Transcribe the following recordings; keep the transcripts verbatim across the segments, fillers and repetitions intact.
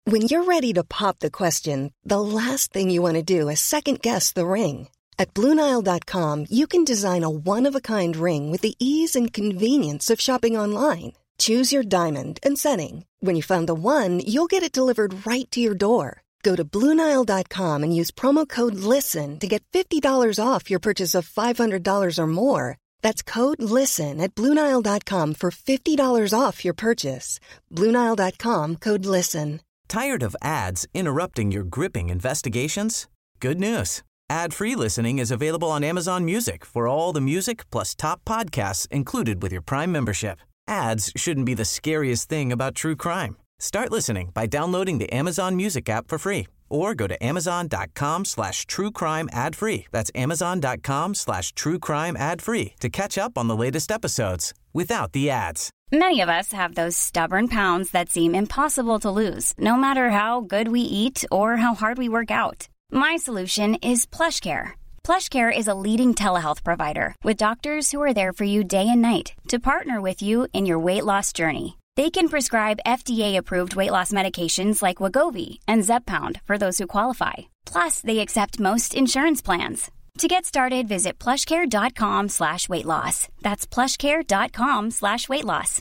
When you're ready to pop the question, the last thing you want to do is second-guess the ring. At Blue Nile dot com, you can design a one-of-a-kind ring with the ease and convenience of shopping online. Choose your diamond and setting. When you find the one, you'll get it delivered right to your door. Go to Blue Nile dot com and use promo code LISTEN to get fifty dollars off your purchase of five hundred dollars or more. That's code LISTEN at Blue Nile dot com for fifty dollars off your purchase. Blue Nile dot com, code LISTEN. Tired of ads interrupting your gripping investigations? Good news. Ad-free listening is available on Amazon Music for all the music plus top podcasts included with your Prime membership. Ads shouldn't be the scariest thing about true crime. Start listening by downloading the Amazon Music app for free or go to amazon.com slash true crime ad free. That's amazon.com slash true crime ad free to catch up on the latest episodes without the ads. Many of us have those stubborn pounds that seem impossible to lose, no matter how good we eat or how hard we work out. My solution is PlushCare. PlushCare is a leading telehealth provider with doctors who are there for you day and night to partner with you in your weight loss journey. They can prescribe F D A-approved weight loss medications like Wegovy and Zepbound for those who qualify. Plus, they accept most insurance plans. To get started, visit plushcare.com slash weight loss. That's plushcare.com slash weight loss.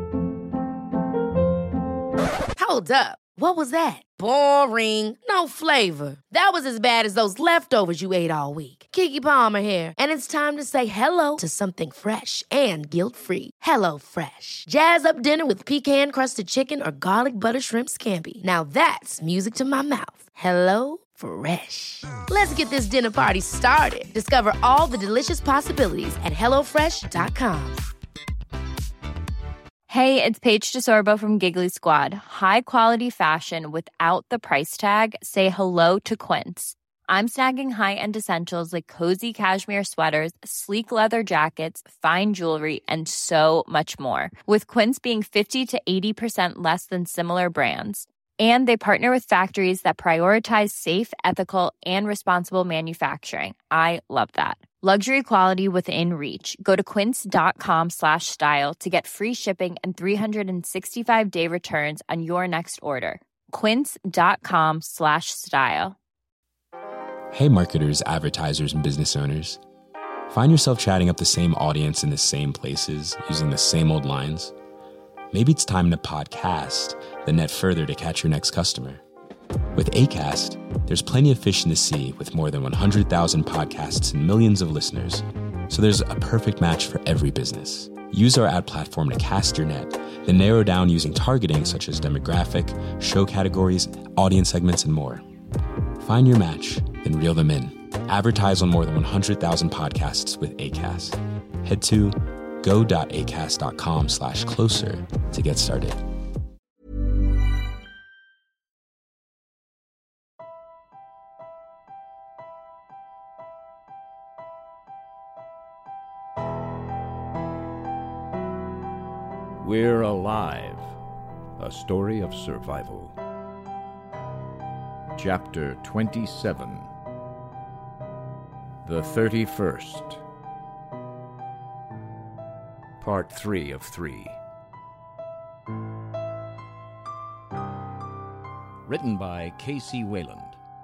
Hold up. What was that? Boring. No flavor. That was as bad as those leftovers you ate all week. Keke Palmer here. And it's time to say hello to something fresh and guilt-free. Hello Fresh. Jazz up dinner with pecan-crusted chicken or garlic butter shrimp scampi. Now that's music to my mouth. Hello Fresh. Let's get this dinner party started. Discover all the delicious possibilities at hello fresh dot com. Hey, it's Paige DeSorbo from Giggly Squad. High quality fashion without the price tag. Say hello to Quince. I'm snagging high-end essentials like cozy cashmere sweaters, sleek leather jackets, fine jewelry, and so much more. With Quince being fifty to eighty percent less than similar brands. And they partner with factories that prioritize safe, ethical, and responsible manufacturing. I love that. Luxury quality within reach. Go to quince.com slash style to get free shipping and three sixty-five day returns on your next order. Quince.com slash style. Hey marketers, advertisers, and business owners. Find yourself chatting up the same audience in the same places, using the same old lines? Maybe it's time to podcast, then net further to catch your next customer. With Acast, there's plenty of fish in the sea with more than one hundred thousand podcasts and millions of listeners. So there's a perfect match for every business. Use our ad platform to cast your net, then narrow down using targeting such as demographic, show categories, audience segments, and more. Find your match, then reel them in. Advertise on more than one hundred thousand podcasts with Acast. Head to go.acast.com slash closer to get started. We're Alive, a story of survival. Chapter twenty-seven, The thirty-first. Part three of three. Written by Casey Wayland.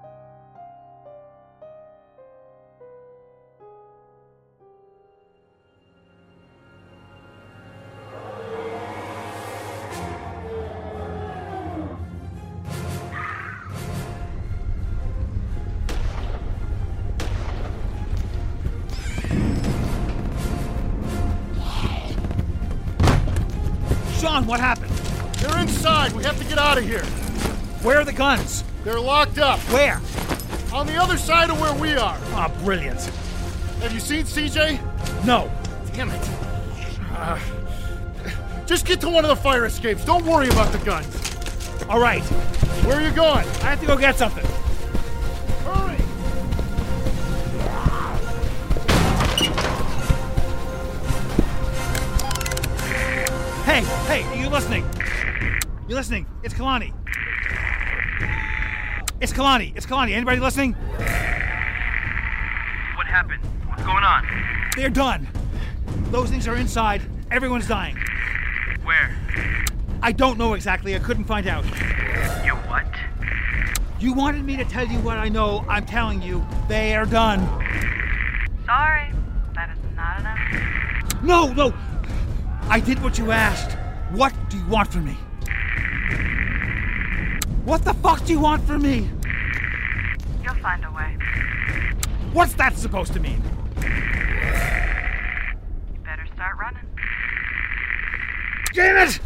Sean, what happened? They're inside. We have to get out of here. Where are the guns? They're locked up. Where? On the other side of where we are. Ah, oh, brilliant. Have you seen C J? No. Damn it. Uh, just get to one of the fire escapes. Don't worry about the guns. All right. Where are you going? I have to go get something. Hurry. Hey, hey, are you listening? You listening? It's Kalani. It's Kalani. It's Kalani. Anybody listening? What happened? What's going on? They're done. Those things are inside. Everyone's dying. Where? I don't know exactly. I couldn't find out. You what? You wanted me to tell you what I know. I'm telling you, they are done. Sorry, that is not enough. No, no. I did what you asked. What do you want from me? What the fuck do you want from me? You'll find a way. What's that supposed to mean? You better start running. Damn it!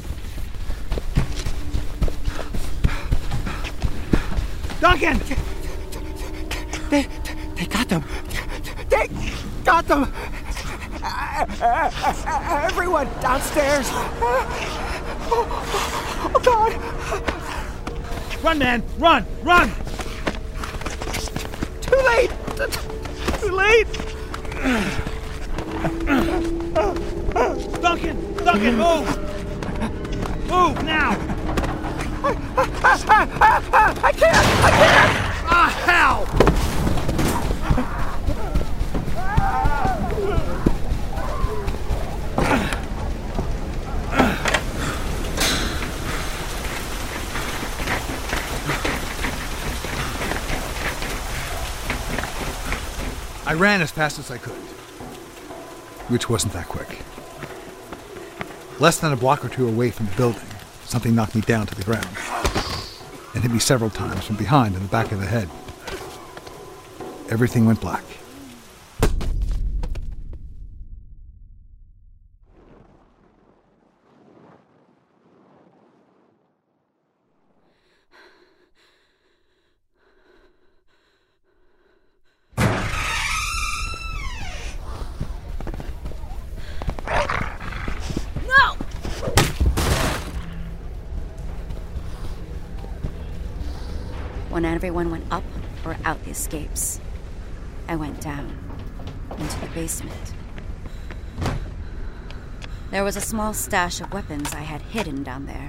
Duncan! They, they got them. They got them. Uh, uh, uh, everyone downstairs. Uh, oh, oh, God. Run, man. Run. Run. Too late. Too late. Duncan. Duncan, move. Move now. I, I, I, I, I can't! I can't! Ah, hell! I ran as fast as I could, which wasn't that quick. Less than a block or two away from the building, something knocked me down to the ground and hit me several times from behind in the back of the head. Everything went black. When everyone went up or out the escapes, I went down into the basement. There was a small stash of weapons I had hidden down there.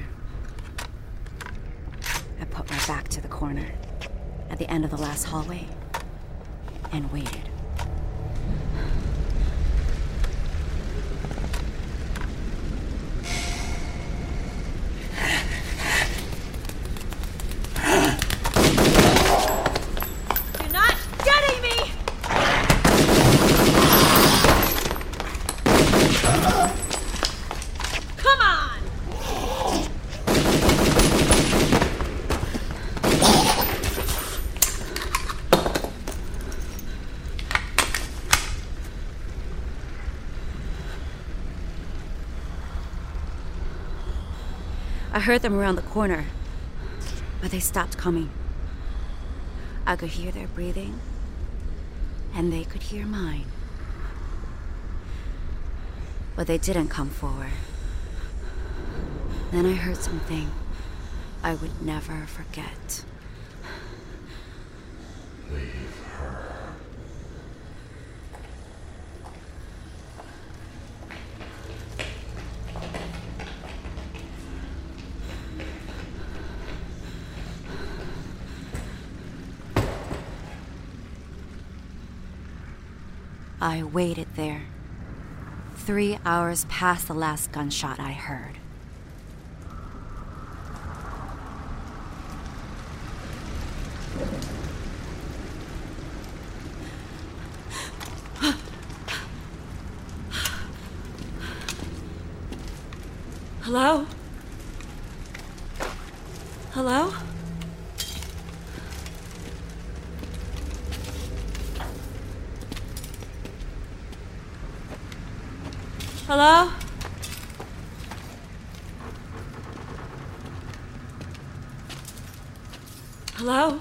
I put my back to the corner at the end of the last hallway and waited. I heard them around the corner, but they stopped coming. I could hear their breathing, and they could hear mine. But they didn't come forward. Then I heard something I would never forget. Leave her. I waited there. Three hours past the last gunshot I heard. Hello? Hello? Hello? Hello?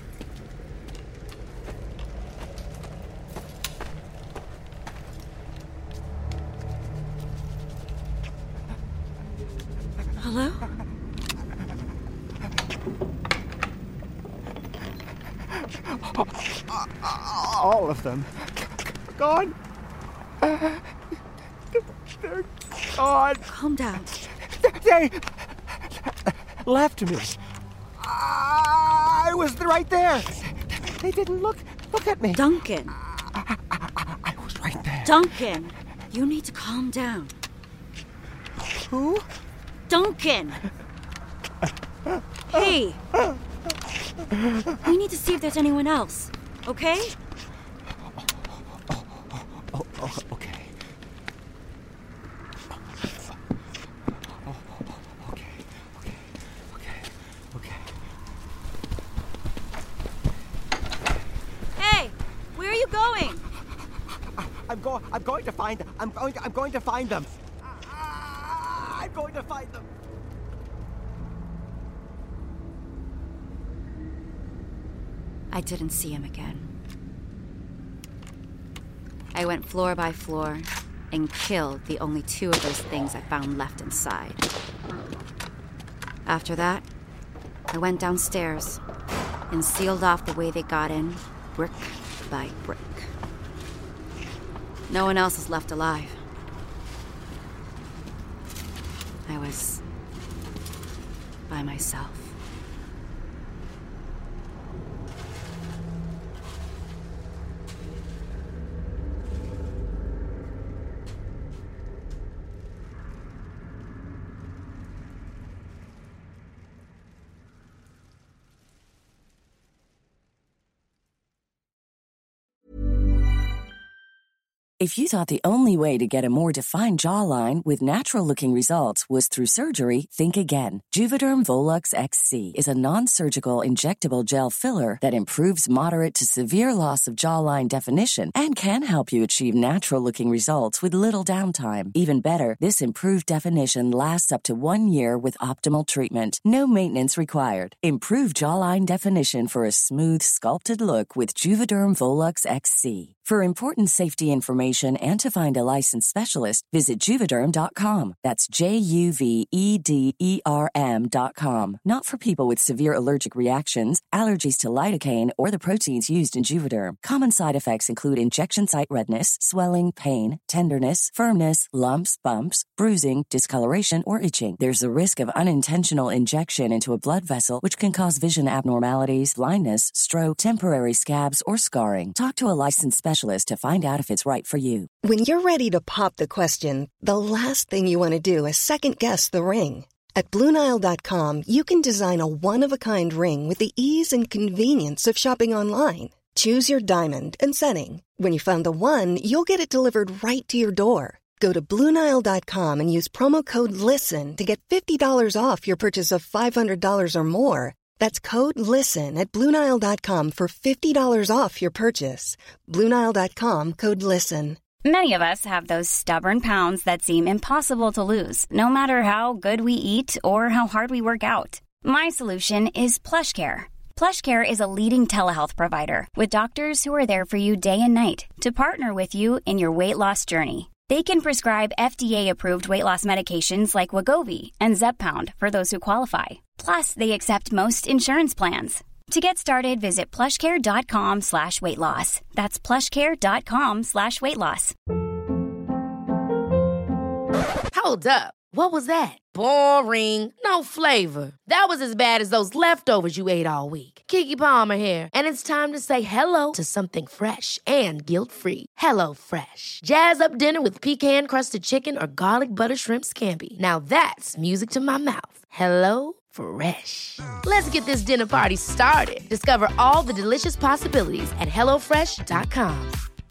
Hello? All of them. Gone. They're gone. Calm down. They left me. I was right there. They didn't look look at me. Duncan. I, I, I was right there. Duncan, you need to calm down. Who? Duncan. Hey. We need to see if there's anyone else, okay? Oh, oh, oh, okay. Oh, okay, okay, okay, okay. Hey, where are you going? I, I'm going. I'm going to find them. I'm going. To, I'm going to find them. I'm going to find them. I didn't see him again. I went floor by floor and killed the only two of those things I found left inside. After that, I went downstairs and sealed off the way they got in, brick by brick. No one else is left alive. I was by myself. If you thought the only way to get a more defined jawline with natural-looking results was through surgery, think again. Juvederm Volux X C is a non-surgical injectable gel filler that improves moderate to severe loss of jawline definition and can help you achieve natural-looking results with little downtime. Even better, this improved definition lasts up to one year with optimal treatment. No maintenance required. Improve jawline definition for a smooth, sculpted look with Juvederm Volux X C. For important safety information and to find a licensed specialist, visit Juvederm dot com. That's J U V E D E R M dot com. Not for people with severe allergic reactions, allergies to lidocaine, or the proteins used in Juvederm. Common side effects include injection site redness, swelling, pain, tenderness, firmness, lumps, bumps, bruising, discoloration, or itching. There's a risk of unintentional injection into a blood vessel, which can cause vision abnormalities, blindness, stroke, temporary scabs, or scarring. Talk to a licensed specialist to find out if it's right for you. When you're ready to pop the question, the last thing you want to do is second-guess the ring. At Blue Nile dot com, you can design a one-of-a-kind ring with the ease and convenience of shopping online. Choose your diamond and setting. When you find the one, you'll get it delivered right to your door. Go to Blue Nile dot com and use promo code LISTEN to get fifty dollars off your purchase of five hundred dollars or more. That's code LISTEN at Blue Nile dot com for fifty dollars off your purchase. Blue Nile dot com, code LISTEN. Many of us have those stubborn pounds that seem impossible to lose, no matter how good we eat or how hard we work out. My solution is PlushCare. PlushCare is a leading telehealth provider with doctors who are there for you day and night to partner with you in your weight loss journey. They can prescribe F D A-approved weight loss medications like Wegovy and Zepbound for those who qualify. Plus, they accept most insurance plans. To get started, visit plushcare.com slash weight loss. That's plushcare.com slash weight loss. Hold up. What was that? Boring. No flavor. That was as bad as those leftovers you ate all week. Keke Palmer here, and it's time to say hello to something fresh and guilt-free. Hello Fresh. Jazz up dinner with pecan-crusted chicken or garlic butter shrimp scampi. Now that's music to my mouth. Hello Fresh. Let's get this dinner party started. Discover all the delicious possibilities at hello fresh dot com.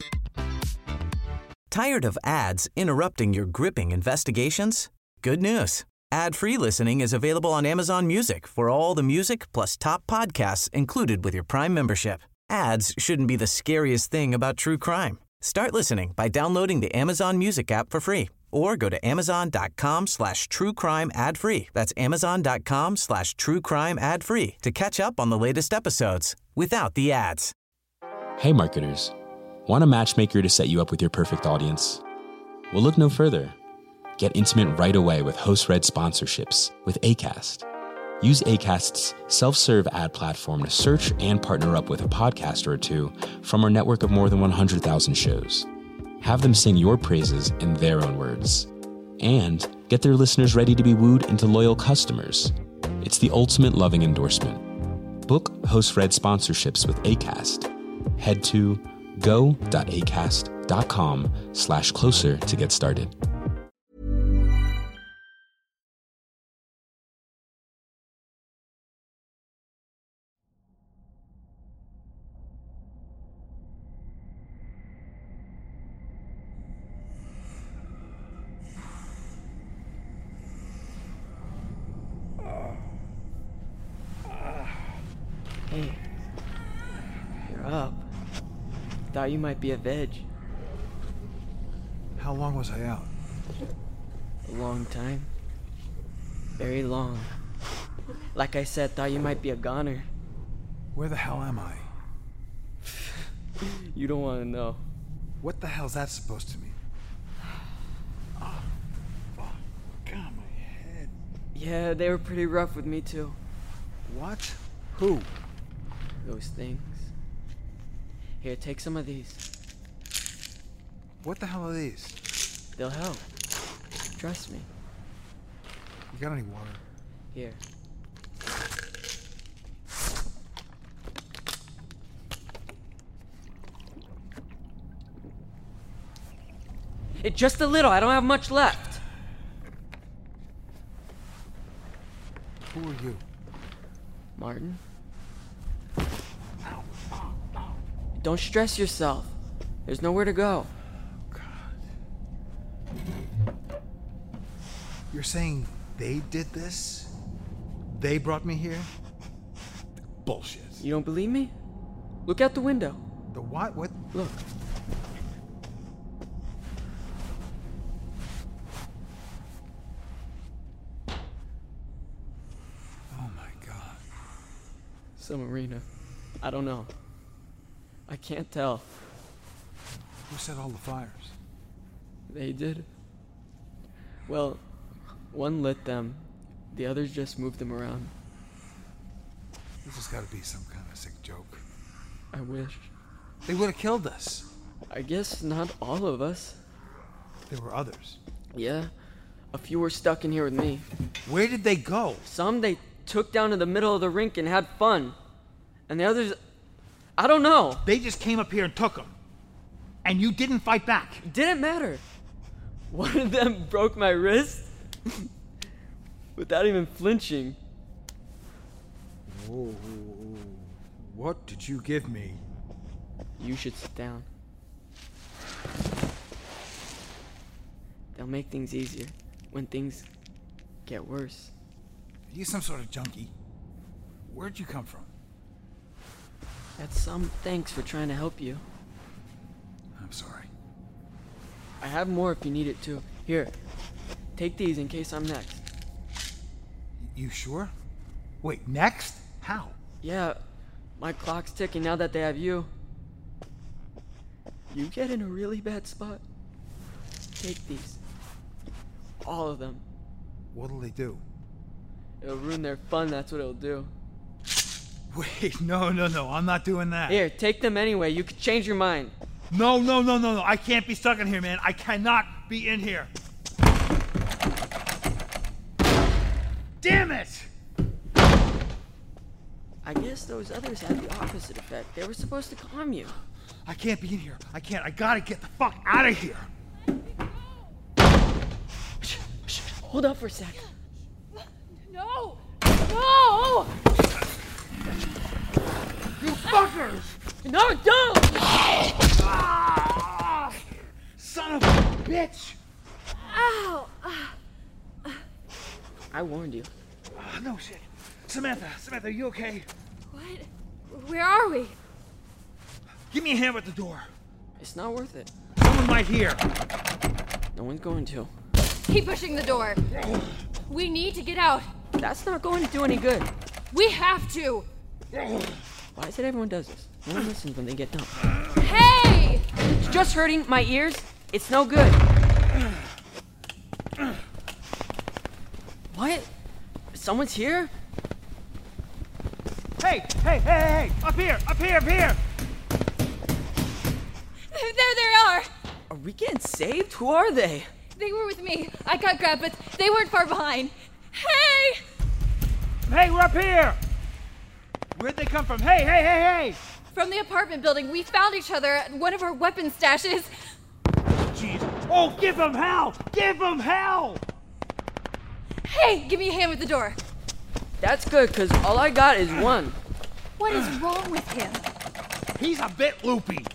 Tired of ads interrupting your gripping investigations? Good news. Ad-free listening is available on Amazon Music for all the music plus top podcasts included with your Prime membership. Ads shouldn't be the scariest thing about true crime. Start listening by downloading the Amazon Music app for free or go to amazon.com slash true crime ad free. That's amazon.com slash true crime ad free to catch up on the latest episodes without the ads. Hey marketers, want a matchmaker to set you up with your perfect audience? Well, look no further. Get intimate right away with host-read sponsorships with Acast. Use Acast's self-serve ad platform to search and partner up with a podcaster or two from our network of more than one hundred thousand shows. Have them sing your praises in their own words. And get their listeners ready to be wooed into loyal customers. It's the ultimate loving endorsement. Book host-read sponsorships with Acast. Head to go.acast.com slash closer to get started. Hey, you're up. Thought you might be a veg. How long was I out? A long time. Very long. Like I said, thought you might be a goner. Where the hell am I? You don't want to know. What the hell's that supposed to mean? Oh, fuck. God, my head. Yeah, they were pretty rough with me too. What? Who? Those things. Here, take some of these. What the hell are these? They'll help. Trust me. You got any water? Here. It just a little. I don't have much left. Who are you? Martin? Don't stress yourself. There's nowhere to go. God. You're saying they did this? They brought me here? Bullshit. You don't believe me? Look out the window. The what? What? Look. Oh my God. Some arena. I don't know. I can't tell. Who set all the fires? They did. Well, one lit them. The others just moved them around. This has got to be some kind of sick joke. I wish. They would have killed us. I guess not all of us. There were others. Yeah. A few were stuck in here with me. Where did they go? Some they took down to the middle of the rink and had fun. And the others, I don't know. They just came up here and took them. And you didn't fight back. It didn't matter. One of them broke my wrist without even flinching. Whoa. What did you give me? You should sit down. They'll make things easier when things get worse. Are you some sort of junkie? Where'd you come from? That's some thanks for trying to help you. I'm sorry. I have more if you need it too. Here, take these in case I'm next. You sure? Wait, next? How? Yeah, my clock's ticking now that they have you. You get in a really bad spot. Take these. All of them. What'll they do? It'll ruin their fun, that's what it'll do. Wait, no, no, no, I'm not doing that. Here, take them anyway. You could change your mind. No, no, no, no, no. I can't be stuck in here, man. I cannot be in here. Damn it! I guess those others had the opposite effect. They were supposed to calm you. I can't be in here. I can't. I gotta get the fuck out of here. Shh, shh, hold up for a sec. No! No! You fuckers! No, don't! Ah, son of a bitch! Ow! I warned you. Oh, no shit. Samantha, Samantha, are you okay? What? Where are we? Give me a hand with the door. It's not worth it. Someone might hear. No one's going to. Keep pushing the door. We need to get out. That's not going to do any good. We have to. Why is it everyone does this? No one listens when they get done. Hey! It's just hurting my ears. It's no good. What? Someone's here? Hey, hey, hey, hey, up here, up here, up here! There they are! Are we getting saved? Who are they? They were with me. I got grabbed, but they weren't far behind. Hey! Hey, we're up here! Where'd they come from? Hey, hey, hey, hey! From the apartment building. We found each other at one of our weapon stashes. Jeez. Oh, give them hell! Give them hell! Hey, give me a hand with the door. That's good, because all I got is one. What is wrong with him? He's a bit loopy.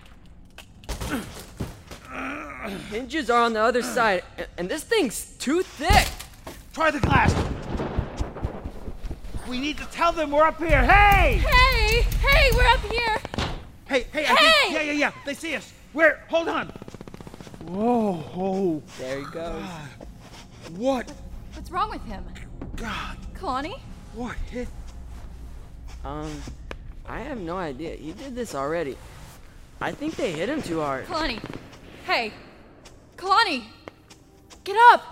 Hinges are on the other side, and, and this thing's too thick. Try the glass. We need to tell them we're up here. Hey! Hey! Hey, we're up here! Hey, hey, I Hey! think, yeah, yeah, yeah. They see us. Where? Hold on. Whoa, whoa. There he goes. God. What? What's wrong with him? God. Kalani? What hit? Um, I have no idea. He did this already. I think they hit him too hard. Kalani! Hey! Kalani! Get up!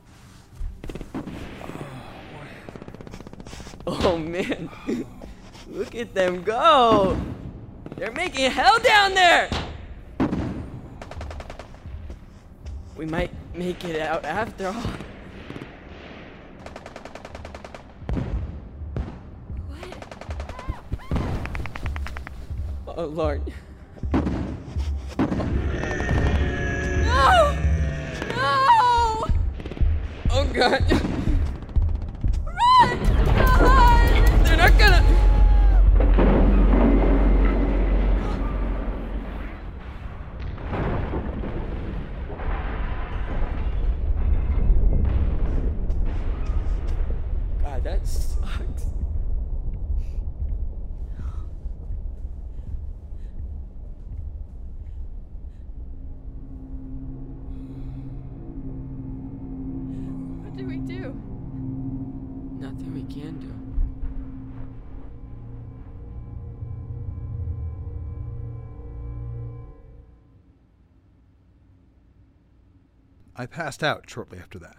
Oh, man. Look at them go. They're making hell down there. We might make it out after all. Oh, Lord. No! No! Oh, God. Run! Run! They're not gonna... God, that sucks. What do we do? Nothing we can do. I passed out shortly after that.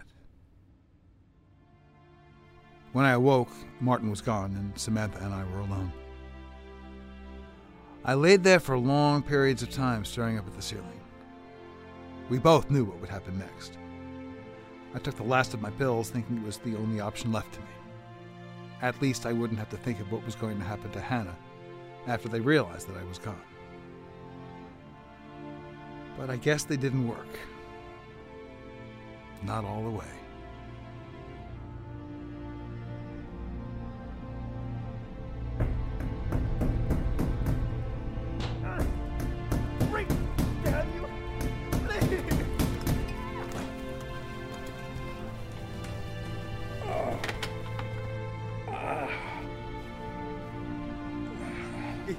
When I awoke, Martin was gone and Samantha and I were alone. I laid there for long periods of time staring up at the ceiling. We both knew what would happen next. I took the last of my pills thinking it was the only option left to me. At least I wouldn't have to think of what was going to happen to Hannah after they realized that I was gone. But I guess they didn't work. Not all the way. Bring down you. Please. Oh. Ah. Is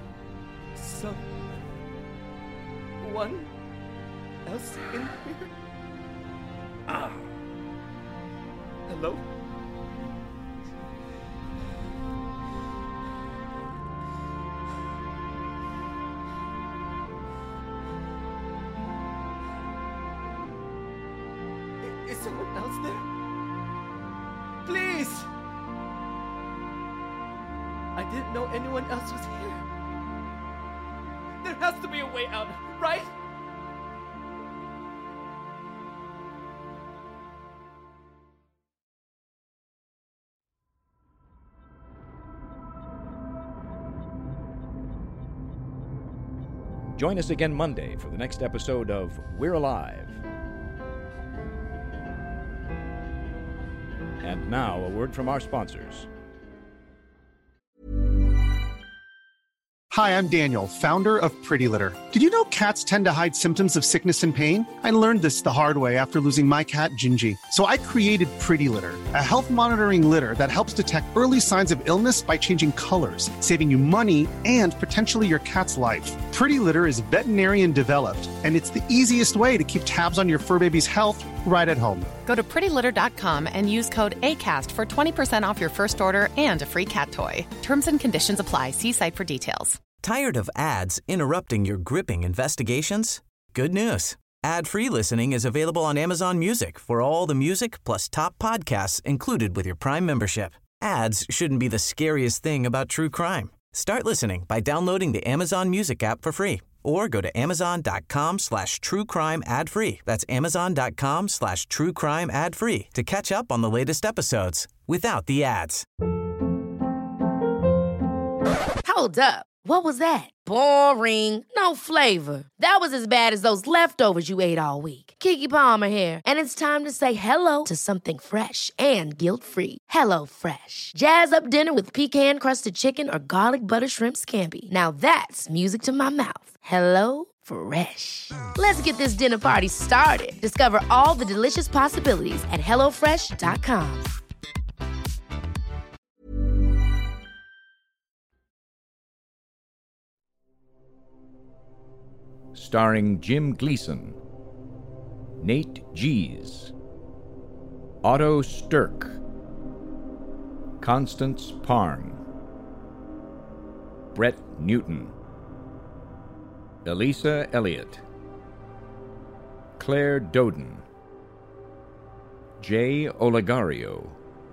someone else in here? Ah. Hello? I- Is someone else there? Please! I didn't know anyone else was here. There has to be a way out, right? Join us again Monday for the next episode of We're Alive. And now, a word from our sponsors. Hi, I'm Daniel, founder of Pretty Litter. Did you know cats tend to hide symptoms of sickness and pain? I learned this the hard way after losing my cat, Gingy. So I created Pretty Litter, a health monitoring litter that helps detect early signs of illness by changing colors, saving you money and potentially your cat's life. Pretty Litter is veterinarian developed, and it's the easiest way to keep tabs on your fur baby's health right at home. Go to pretty litter dot com and use code ACAST for twenty percent off your first order and a free cat toy. Terms and conditions apply. See site for details. Tired of ads interrupting your gripping investigations? Good news. Ad-free listening is available on Amazon Music for all the music plus top podcasts included with your Prime membership. Ads shouldn't be the scariest thing about true crime. Start listening by downloading the Amazon Music app for free or go to amazon.com slash true crime ad free. That's amazon.com slash true crime ad free to catch up on the latest episodes without the ads. Hold up. What was that? Boring. No flavor. That was as bad as those leftovers you ate all week. Keke Palmer here, and it's time to say hello to something fresh and guilt-free. Hello Fresh. Jazz up dinner with pecan-crusted chicken or garlic butter shrimp scampi. Now that's music to my mouth. Hello Fresh. Let's get this dinner party started. Discover all the delicious possibilities at hello fresh dot com. starring Jim Gleason, Nate Gies, Otto Stirk, Constance Parm, Brett Newton, Elisa Elliott, Claire Doden, Jay Olegario,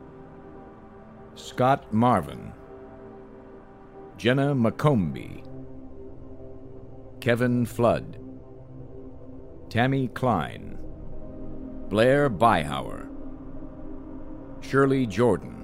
Scott Marvin, Jenna McCombie, Kevin Flood, Tammy Klein, Blair Byhauer, Shirley Jordan,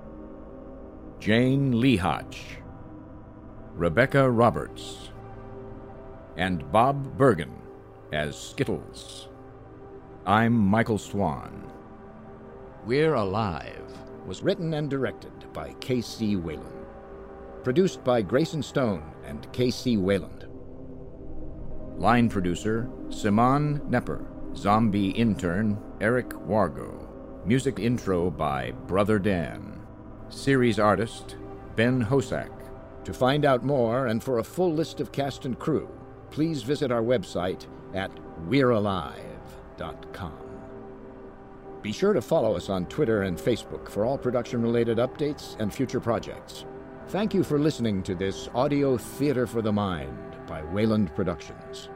Jane Lehotch, Rebecca Roberts, and Bob Bergen as Skittles. I'm Michael Swan. We're Alive was written and directed by K C Wayland. Produced by Grayson Stone and K C Wayland. Line producer, Simon Nepper. Zombie intern, Eric Wargo. Music intro by Brother Dan. Series artist, Ben Hosak. To find out more and for a full list of cast and crew, please visit our website at we're alive dot com. Be sure to follow us on Twitter and Facebook for all production-related updates and future projects. Thank you for listening to this audio theater for the mind by Wayland Productions.